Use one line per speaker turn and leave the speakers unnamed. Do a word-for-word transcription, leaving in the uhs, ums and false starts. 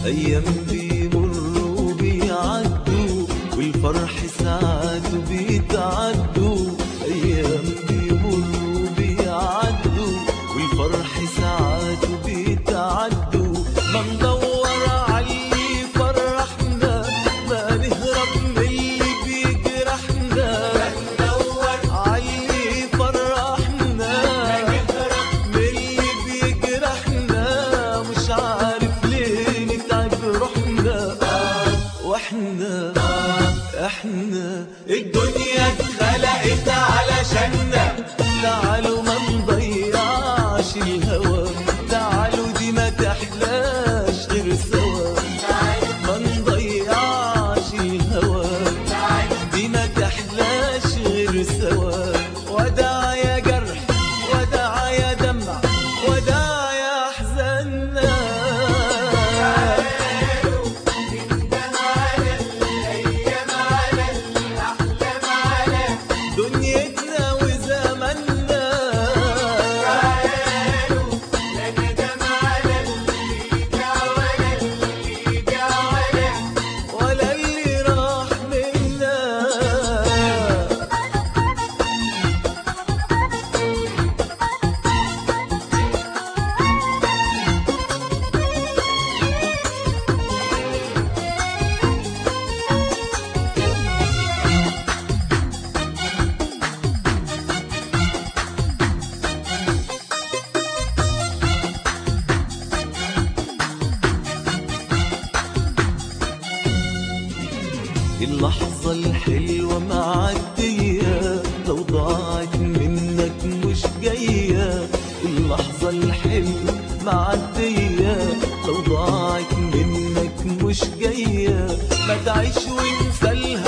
أيام بيمروا بيعدوا والفرح ساعات بيتعدوا. أيام بيمروا بيعدوا والفرح ساعات بيتعدوا. ما ندور عاللي فرحنا، ما نهرب من اللي بيجرحنا. ما ندور عاللي فرحنا، ما نهرب من اللي بيجرحنا. مش عارف ليه نتعب روحنا واحنا احنا الدنيا اتخلقت علشاننا. تعالوا ما نضيعش الهوى، تعالوا دي ما تحلاش غير سوا. ما نضيعش الهوى، دي ما تحلاش غير سوا. وداع يا جرح، وداع يا دمع، وداع يا احزاننا. دنيتنا وزماننا. ولا اللي راح منا. اللحظة الحلوة معدية، لو ضاعت منك مش جاية. اللحظة الحلوة معدية، لو ضاعت منك مش جاية. ما تعيش وانسى